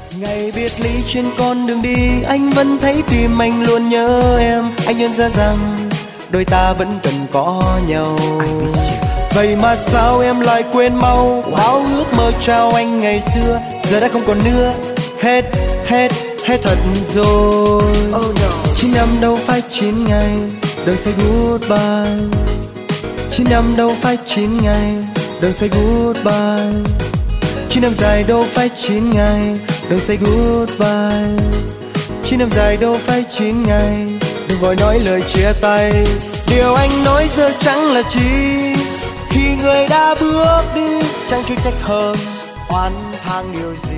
Ngày biệt ly trên con đường đi, anh vẫn thấy tim anh luôn nhớ em. Anh nhận ra rằng đôi ta vẫn cần có nhau. Vậy mà sao em lại quên mau bao ước mơ trao anh ngày xưa, giờ đã không còn nữa. Hết, hết, hết thật rồi. Oh no. 9 năm đâu phải 9 ngày, đừng say goodbye. 9 năm đâu phải 9 ngày, đừng say goodbye. 9 năm dài đâu phải 9 ngày, đừng say goodbye. 9 năm dài đâu phải 9 ngày, đừng vội nói lời chia tay. Điều anh nói giờ chẳng là chi, khi người đã bước đi chẳng chút trách hơn oán thang điều gì.